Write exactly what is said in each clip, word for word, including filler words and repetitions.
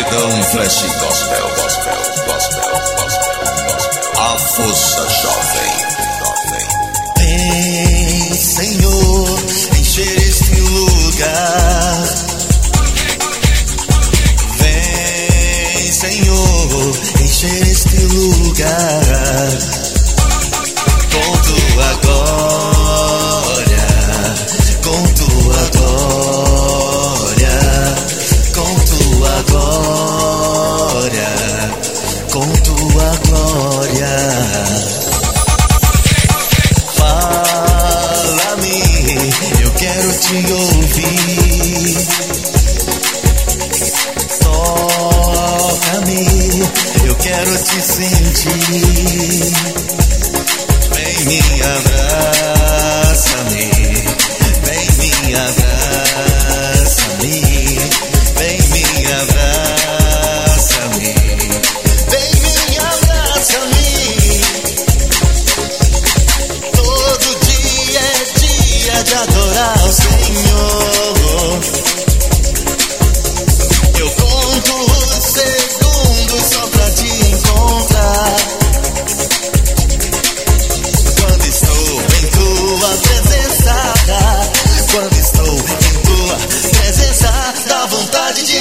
Paredão Flash Gospel, Gospel, Gospel, Gospel, Gospel. A força jovem. Vem, Senhor, encher este lugar. Vem, Senhor, encher este lugar com tua glória, com tua glória, com tua glória, com tua glória. Fala-me, eu quero te ouvir. Toca-me, eu quero te sentir. Vem me abraça-me, vem me abraça-me, vem me abraça-me, vem me abraça-me. Todo dia é dia de adorar o Senhor. Eu conto os segundos só pra te encontrar. Quando estou em tua presença, quando estou em tua presença, dá vontade de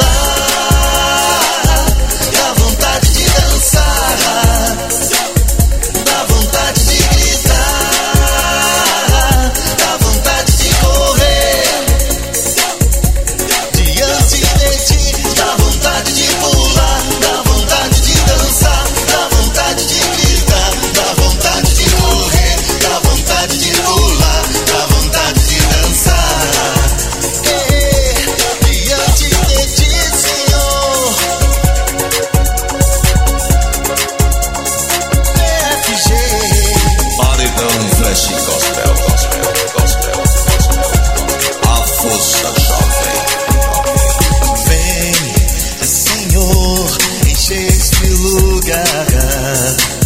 pular, dá vontade de dançar, dá vontade de gritar, dá vontade de correr diante de ti, dá vontade de pular, dá vontade de dançar, dá vontade de gritar, dá vontade de correr, dá vontade de pular, dá vontade de dançar. Eh, diante de ti, Senhor. F G. Paredão Flash Gospel, Gospel, Gospel, Gospel. A força jovem. Vem, Senhor, enche este lugar.